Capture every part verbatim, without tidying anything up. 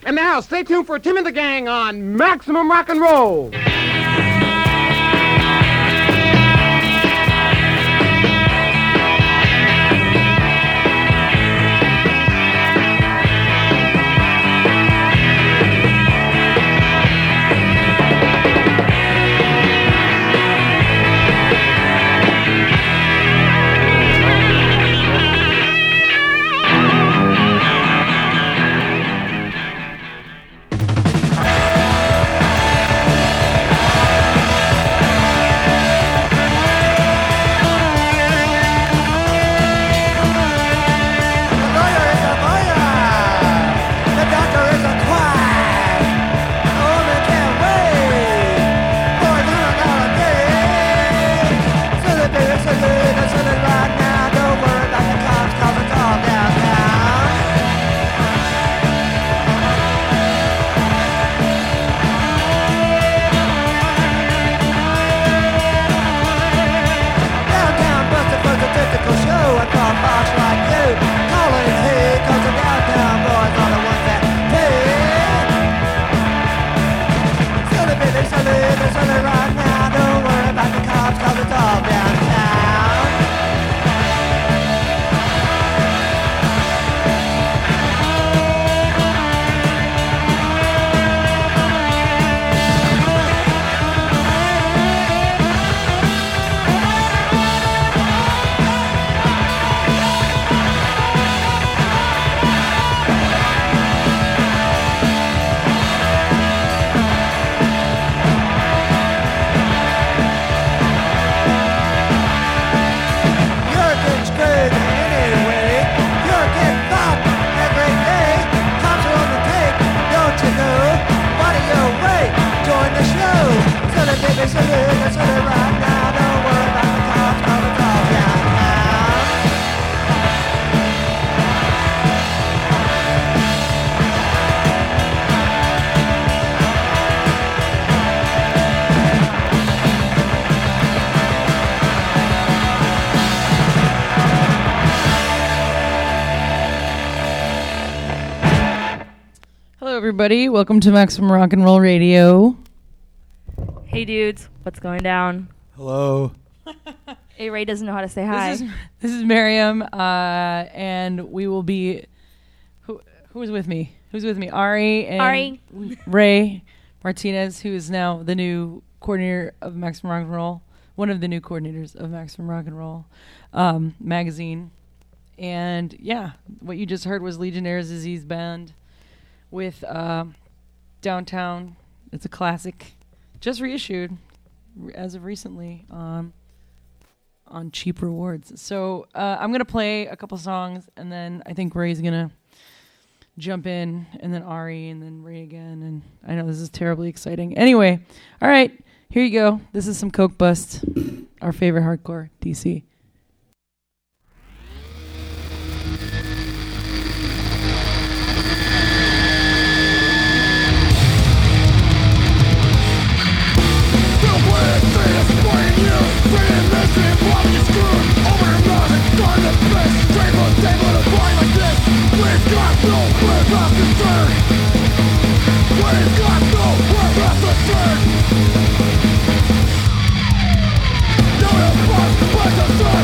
And now, stay tuned for Tim and the Gang on Maximum Rock and Roll. Everybody, welcome to Maximum Rock and Roll Radio. Hey dudes, what's going down? Hello. Hey, Ray doesn't know how to say hi. This is, this is Miriam, uh, and we will be. Who who is with me? Who's with me? Ari and Ari. Ray Martinez, who is now the new coordinator of Maximum Rock and Roll, one of the new coordinators of Maximum Rock and Roll um, magazine. And yeah, what you just heard was Legionnaire's Disease Band with uh, Downtown. It's a classic, just reissued re- as of recently um, on Cheap Rewards. So uh, I'm going to play a couple songs, and then I think Ray's going to jump in, and then Ari, and then Ray again. And I know this is terribly exciting. Anyway, all right, here you go. This is some Coke Bust, our favorite hardcore, D C. We've got no way left to turn. We've got no way left to turn. No response but to turn.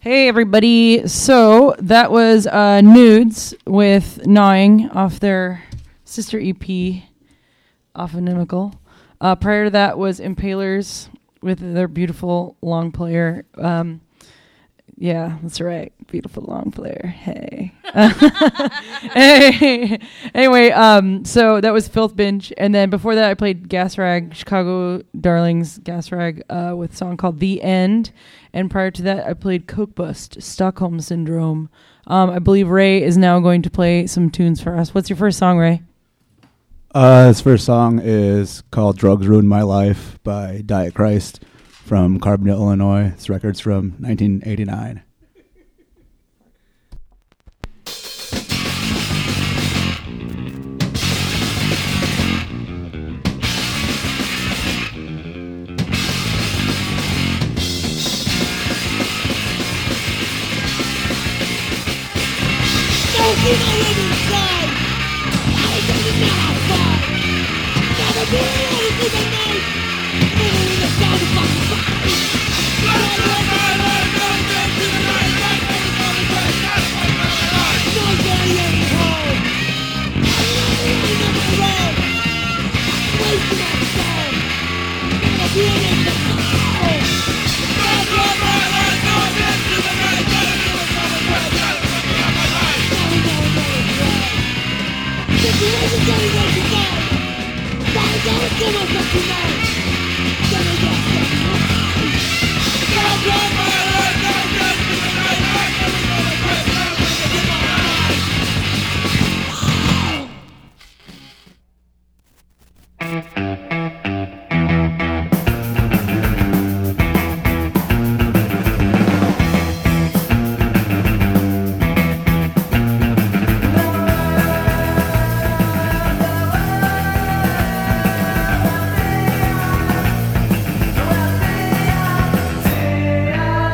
Hey everybody! So that was uh, Nudes with Gnawing off their sister E P, off of Inimical. Uh, prior to that was Impalers with their beautiful long player. Um, yeah, that's right, beautiful long player. Hey. hey. Anyway, um, so that was Filth Binge, and then before that I played Gas Rag, Chicago Darlings Gas Rag, uh, with a song called The End. And prior to that, I played Coke Bust, Stockholm Syndrome. Um, I believe Ray is now going to play some tunes for us. What's your first song, Ray? Uh, his first song is called Drugs Ruined My Life by Diet Christ from Carbondale, Illinois. This record's from nineteen eighty-nine. Yeah.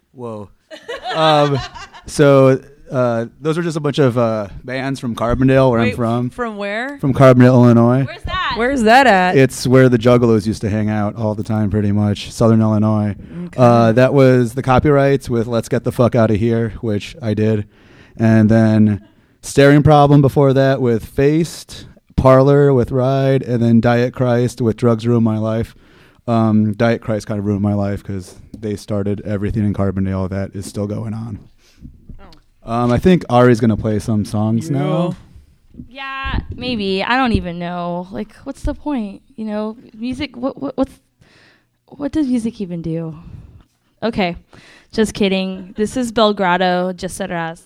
Whoa. um, so uh, those are just a bunch of uh, bands from Carbondale, where Wait, I'm from. From where? From Carbondale, Illinois. Where's that? Where's that at? It's where the Juggalos used to hang out all the time, pretty much. Southern Illinois. Okay. Uh, that was the Copyrights with Let's Get the Fuck Out of Here, which I did. And then Staring Problem before that with Faced, Parlor with Ride, and then Diet Christ with Drugs Ruin My Life. Um, Diet Christ kind of ruined my life because they started everything in Carbondale that is still going on. Oh. Um, I think Ari's going to play some songs Yeah. now. Yeah, maybe. I don't even know. Like, what's the point? You know, music. What? What? What's? What does music even do? Okay, just kidding. This is Belgrado. Just serás.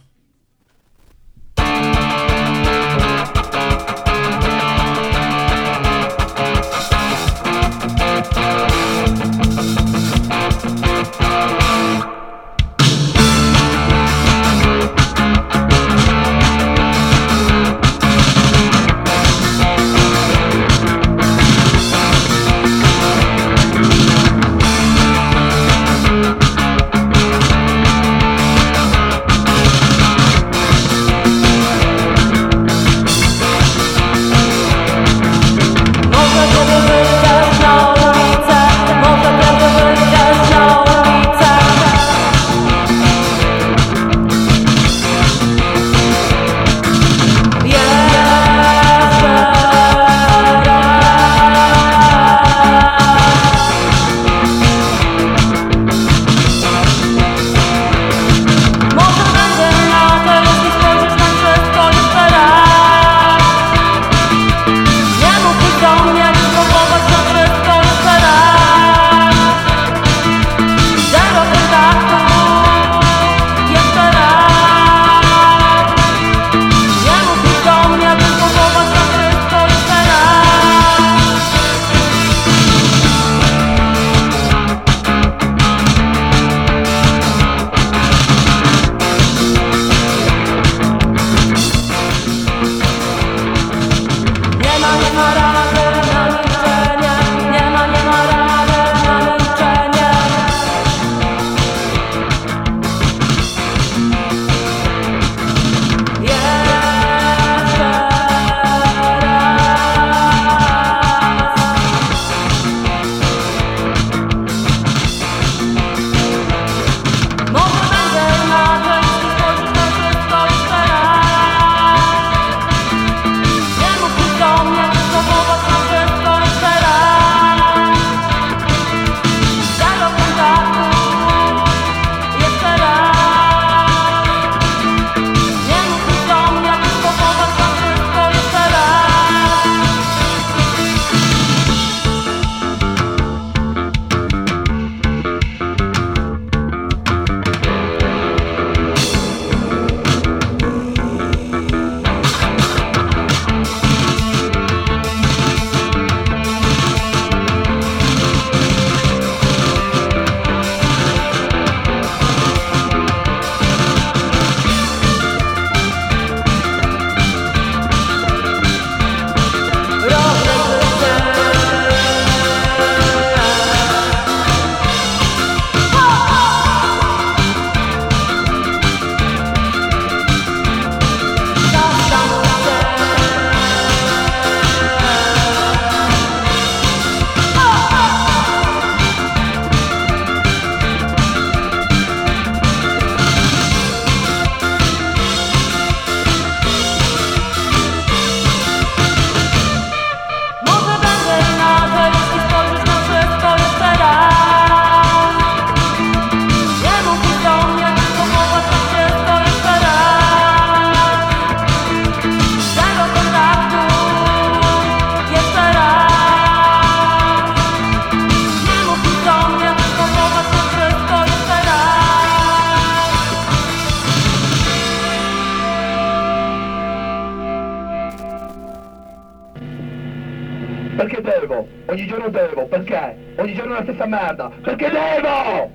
Perché devo? Ogni giorno devo, perché? Ogni giorno la stessa merda, perché devo?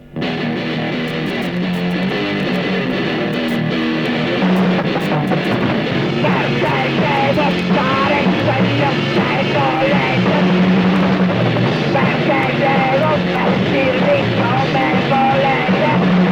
Perché devo fare quello che volete? Perché devo vestirmi come volete?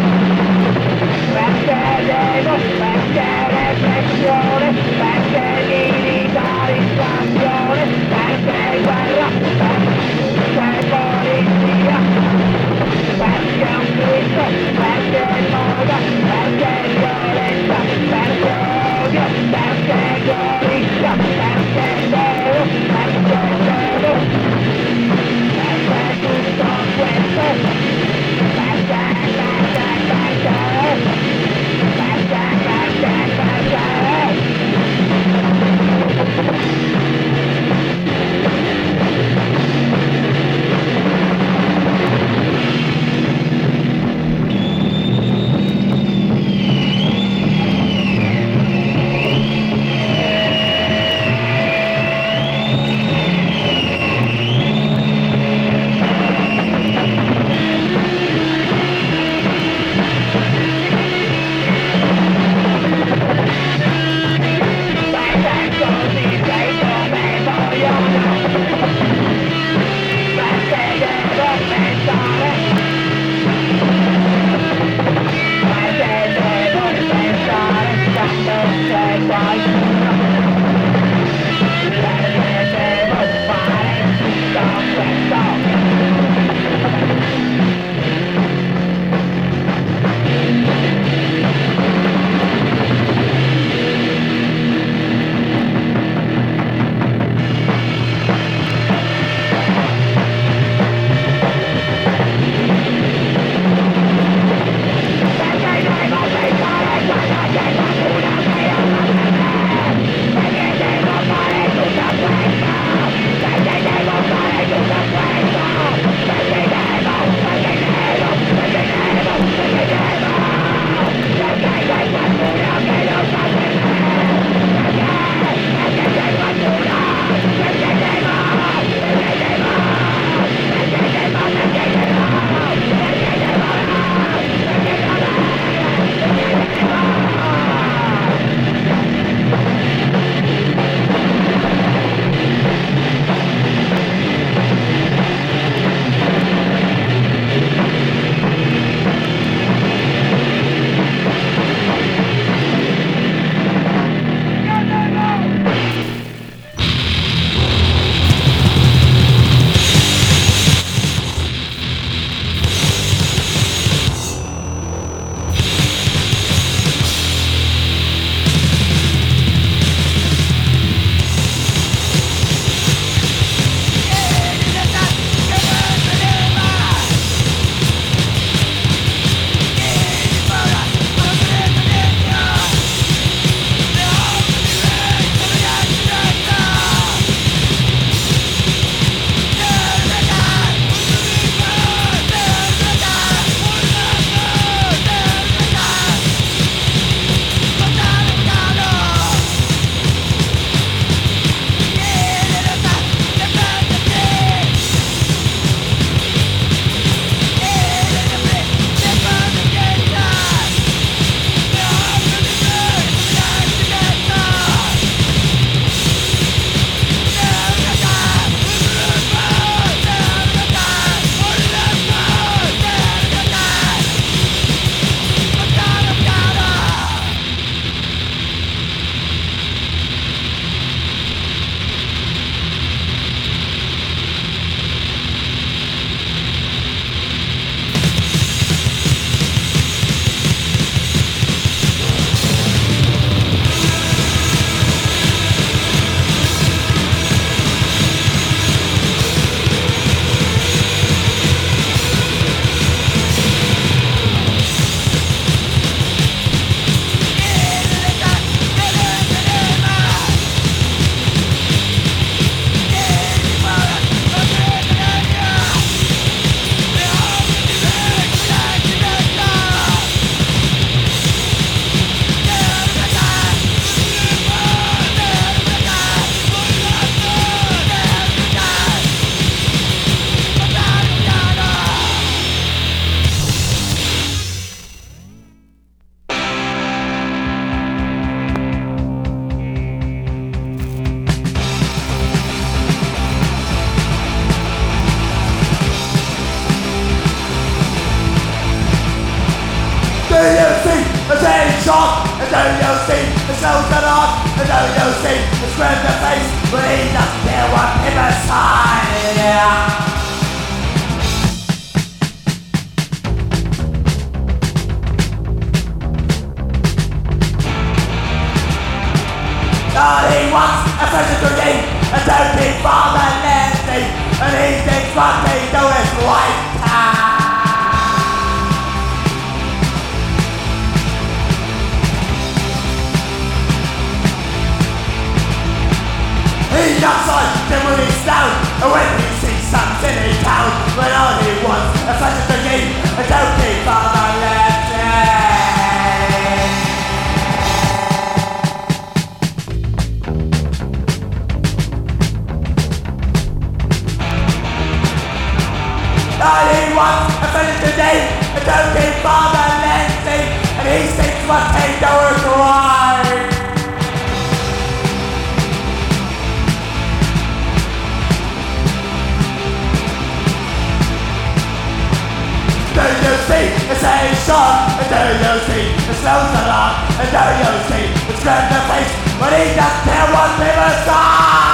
the same shock, and now you see the slows it on, and now you see the square the face, but he doesn't care what people say. Yeah. All he wants a pleasure to gain, a dirty fatherland thing, and he thinks what they do is right. He knocks on the moon's down, and when he sees something in town, but all he wants a pleasure to gain, a dirty fatherland thing. All he wants a pleasure today, a dirty fatherland thing, and he thinks what they do is right. Do you see the same shot? And do you see the slows a lot? And do you see the scrap the face? But he doesn't care what people say.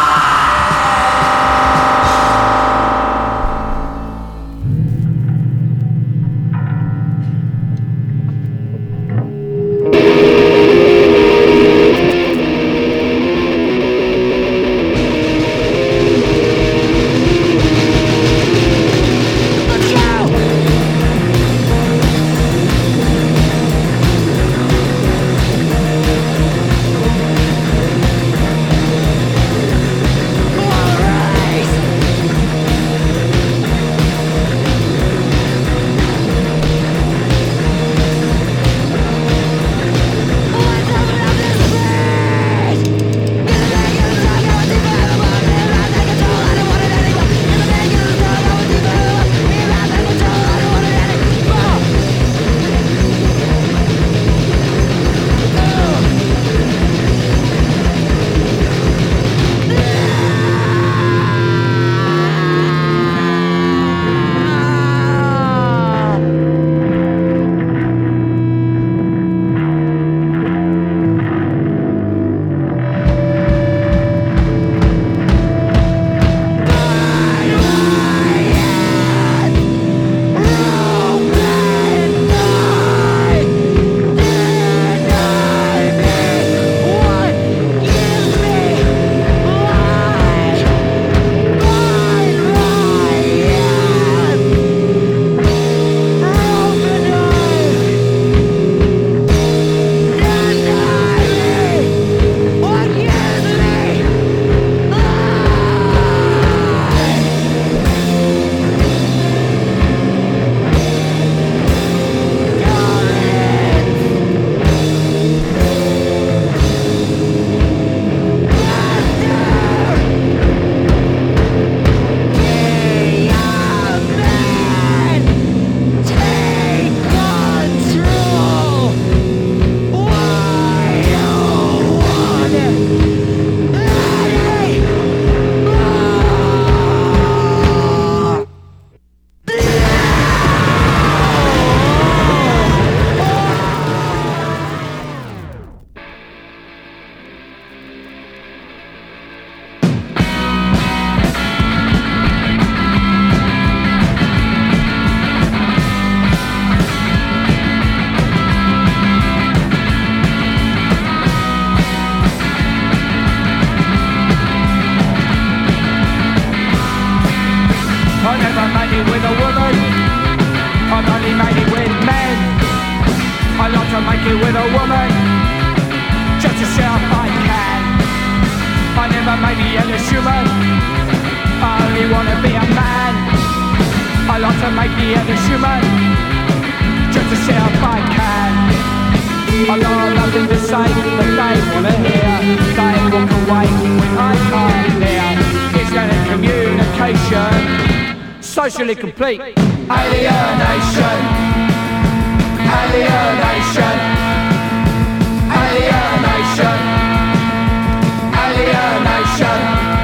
Socially complete. Alienation. Alienation. Alienation. Alienation.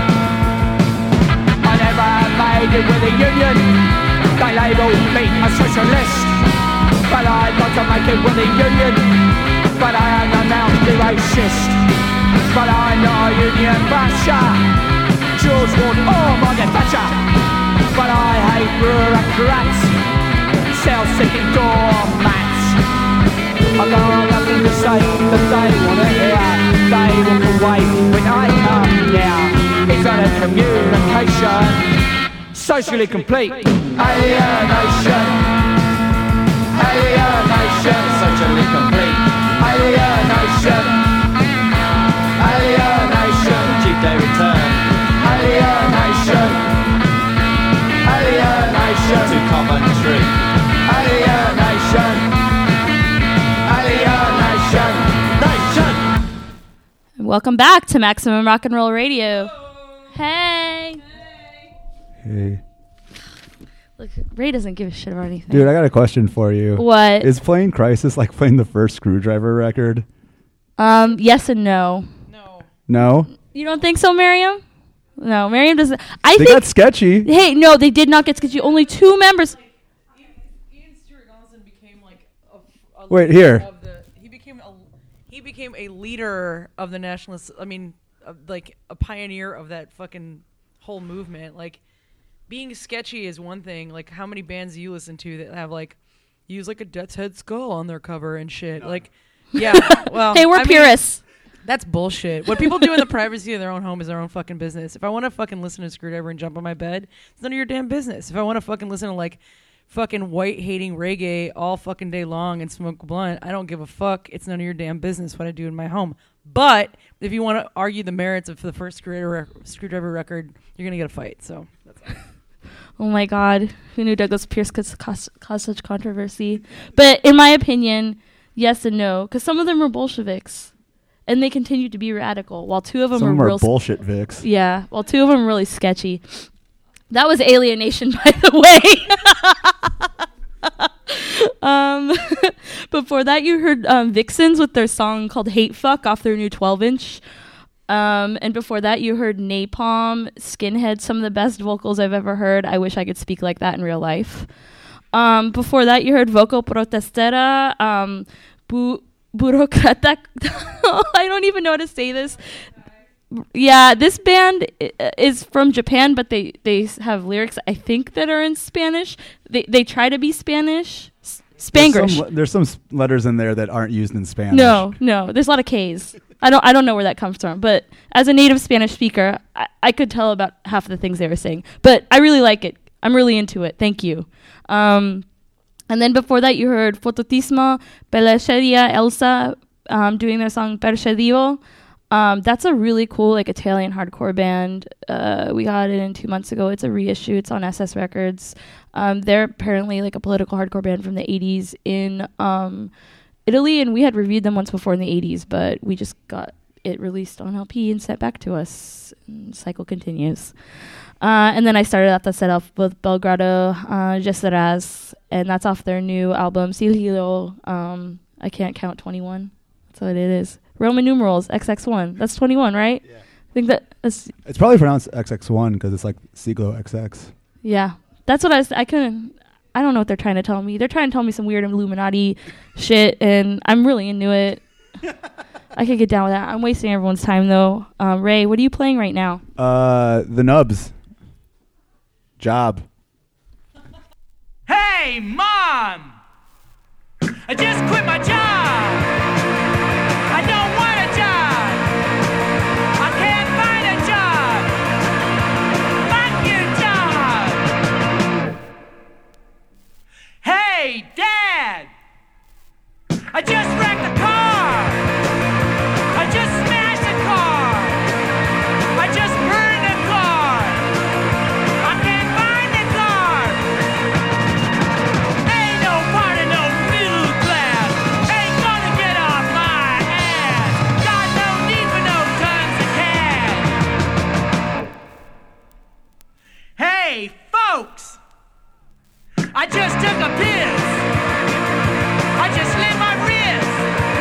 I never made it with a union. They label me a socialist. but I'd like to make it with a union. But I am a mouthy racist, but I'm not a union basher. George Ward or Margaret Thatcher, but I hate bureaucrats, self-seeking doormats. I got nothing to say, but they wanna hear. They walk away when I come now. It's not a communication, socially complete. Alienation, alienation, socially complete. Alienation, alienation, cheap day return. Alienation, alienation, to Coventry. Alienation, alienation, nation. Welcome back to Maximum Rock and Roll Radio. Hey. Hey. Look, Ray doesn't give a shit about anything. Dude, I got a question for you. What? Is playing Crisis like playing the first Screwdriver record? Um, yes and no. No. No? You don't think so, Miriam? No, Miriam doesn't. I They think. got sketchy. Hey, no, they did not get sketchy. Only two members. Ian Stewart Donaldson became like a, a Wait, leader here. Of the, he became a he became a leader of the nationalists. I mean, uh, like a pioneer of that fucking whole movement. Like being sketchy is one thing. Like how many bands do you listen to that have like use like a Death's Head skull on their cover and shit? Like, yeah. Well, Hey, we're I mean, purists. that's bullshit. What people do in the privacy of their own home is their own fucking business. If I want to fucking listen to Screwdriver and jump on my bed, it's none of your damn business. If I want to fucking listen to like fucking white hating reggae all fucking day long and smoke a blunt, I don't give a fuck. It's none of your damn business what I do in my home. But if you want to argue the merits of the first Screwdriver, Screwdriver record, you're gonna get a fight. So that's all. Oh my God, who knew Douglas Pierce could cause, cause such controversy? But in my opinion, yes and no, because some of them are Bolsheviks, and they continue to be radical, while two of them Some are of them are real. bullshit Vicks. Yeah, while two of them are really sketchy. That was Alienation, by the way. um, before that, you heard um, Vixens with their song called Hate Fuck off their new twelve inch. Um, and before that, you heard Napalm, Skinhead, some of the best vocals I've ever heard. I wish I could speak like that in real life. Um, before that, you heard Vocal Protestera, um, Bu- Burocrata. I don't even know how to say this. Yeah, this band I- is from Japan, but they, they have lyrics, I think, that are in Spanish. They they try to be Spanish. S- There's Spanglish. some, there's some s- letters in there that aren't used in Spanish. No, no. There's a lot of K's. I don't I don't know where that comes from. But as a native Spanish speaker, I, I could tell about half of the things they were saying. But I really like it. I'm really into it. Thank you. Um, and then before that, you heard Fototismo, Pelecheria, Elsa um, doing their song Percedio. Um, that's a really cool like Italian hardcore band. Uh, we got it in two months ago. It's a reissue. It's on S S Records. Um, they're apparently like a political hardcore band from the eighties in um, Italy, and we had reviewed them once before in the eighties, but we just got it released on L P and sent back to us. And cycle continues. Uh, and then I started out the set off with Belgrado, uh, Gesseras, and that's off their new album, Silhilo. Um, I can't count twenty-one. That's what it is. Roman numerals, X X one. That's twenty-one, right? Yeah. I think that that's... It's probably pronounced X X one because it's like Siglo X X. Yeah. That's what I was... I couldn't... I don't know what they're trying to tell me. They're trying to tell me some weird Illuminati shit, and I'm really into it. I could get down with that. I'm wasting everyone's time, though. Um, Ray, what are you playing right now? Uh, the Nubs. Job. Hey, Mom! I just quit my job! I don't want a job! I can't find a job! Fuck your job! Hey, Dad! I just wrecked the car! I just smashed the car! I just burned the car! I can't find the car! Ain't no part of no middle class! Ain't gonna get off my ass! Got no need for no tons of cash! Hey, folks! I just took a piss! I just lit my wrist!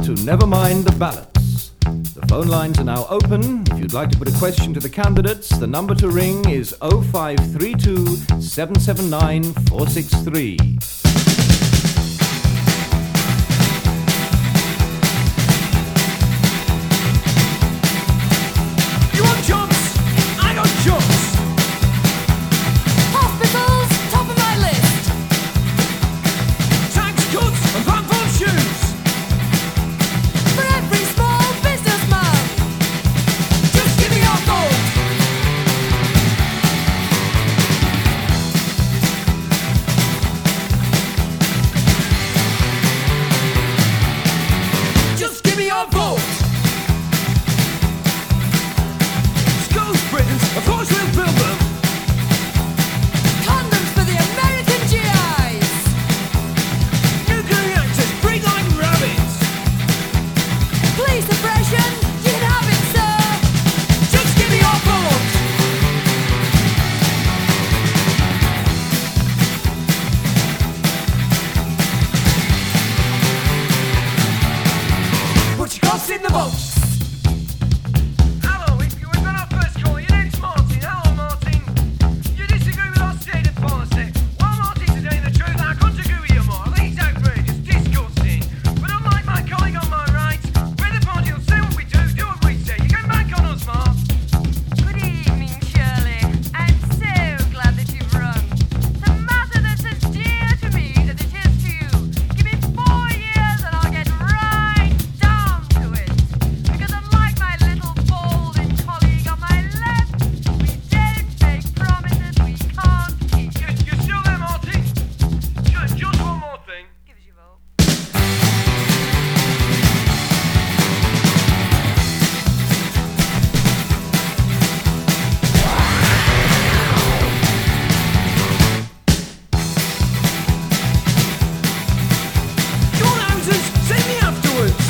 to Never Mind the Ballots. The phone lines are now open. If you'd like to put a question to the candidates, the number to ring is oh five three two, seven seven nine, four six three. You want jobs? I got jobs. Hospitals, top of my list. Tax cuts and pump-on shoes. For every small businessman. Just give me your vote. Just give me your vote. Schools, Britons, of course we'll build them. Condoms for the American G Is. Nuclear reactors, bring like rabbits. Police suppression, you can have it, sir. Just give me your vote. Put your costs in the box. Hello, we've we've got our first call. Your name's Martin. Hello, Martin. You disagree with our stated policy. Well, Martin's telling the truth. I couldn't agree with you more. I think it's outrageous, disgusting. But unlike my colleague on my right, we're the party who'll say what we do, do what we say. You can bank on us, Mark. Good evening, Shirley. I'm so glad that you've rung. The matter that's as dear to me as it is to you. Give me four years and I'll get right down to it. Because unlike my little balding colleague on my left, we don't make promises we can't keep. You, you're still there, Martin? Just, just one more thing. Give us your vote. You want houses? Send me afterwards.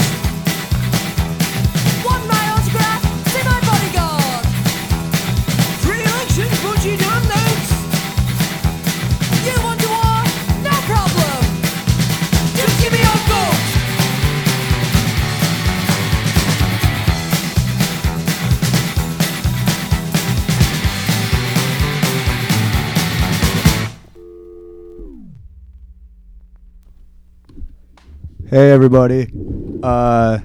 Want my autograph? See my bodyguard. Three elections, budgie down notes. You want to war? No problem. Just give me your vote. Hey, everybody. Uh,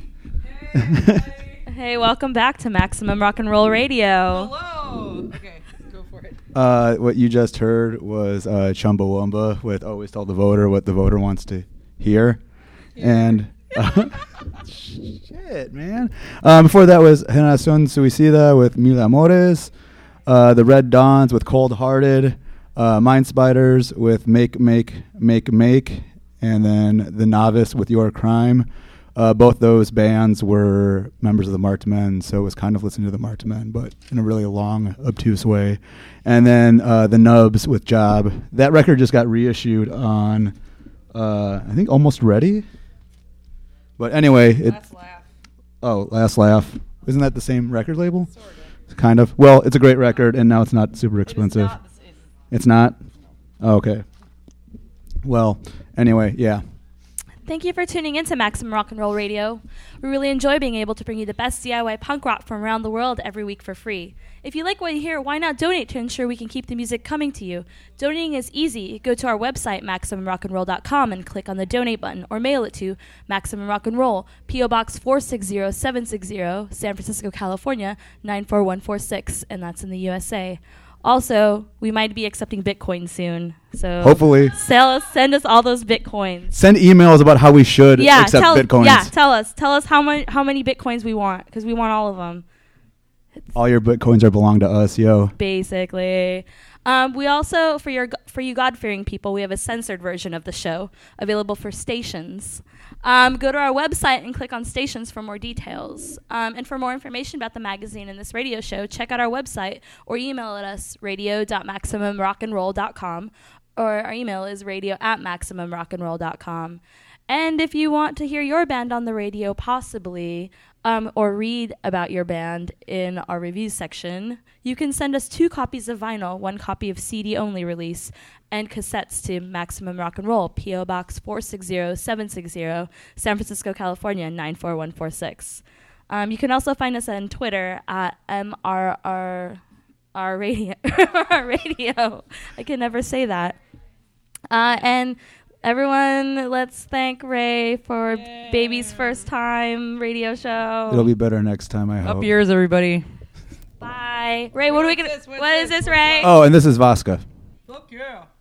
Hey, welcome back to Maximum Rock and Roll Radio. Hello. Okay, go for it. uh, what you just heard was uh, Chumbawamba with Always Tell the Voter what the voter wants to hear. And uh, shit, man. Um, before that was Generación Suicida with Mil Amores, uh, The Red Dawns with Cold Hearted, uh, Mind Spiders with Make, Make, Make, Make, and then The Novice with Your Crime. Uh, both those bands were members of the Marked Men, so it was kind of listening to the Marked Men, but in a really long, obtuse way. And then uh, The Nubs with Job. That record just got reissued on, uh, I think, Almost Ready. But anyway, it. Last Laugh. Oh, Last Laugh. Isn't that the same record label? Sort of. Kind of. Well, it's a great record, and now it's not super expensive. It is not the same. It's not? Oh, okay. Well, anyway, yeah. Thank you for tuning in to Maximum Rock and Roll Radio. We really enjoy being able to bring you the best D I Y punk rock from around the world every week for free. If you like what you hear, why not donate to ensure we can keep the music coming to you? Donating is easy. Go to our website, maximum rock and roll dot com, and click on the donate button, or mail it to Maximum Rock and Roll, P O Box four six zero seven six zero, San Francisco, California, nine four one four six, and that's in the U S A. Also, we might be accepting Bitcoin soon, so Hopefully. sell us, send us all those Bitcoins. Send emails about how we should Yeah, accept tell, Bitcoins. yeah, tell us, tell us how many how many Bitcoins we want, because we want all of them. All your Bitcoins are belong to us, yo. Basically. Um, we also, for your for you God-fearing people, we have a censored version of the show available for stations. Um, go to our website and click on stations for more details. Um, and for more information about the magazine and this radio show, check out our website or email at us, radio dot maximum rock and roll dot com, or our email is radio at maximum rock and roll dot com. And if you want to hear your band on the radio, possibly, um, or read about your band in our reviews section, you can send us two copies of vinyl, one copy of C D only release, and cassettes to Maximum Rock and Roll, P O Box four six zero seven six zero, San Francisco, California nine four one four six. Um, you can also find us on Twitter at M R R R radio. radio. I can never say that. Uh, and everyone, let's thank Ray for yeah. Baby's first time radio show. It'll be better next time, I hope. Up yours, everybody. Bye. Ray, what are we gonna? This, what is this, Ray? Oh, and this is Vaska. Fuck yeah.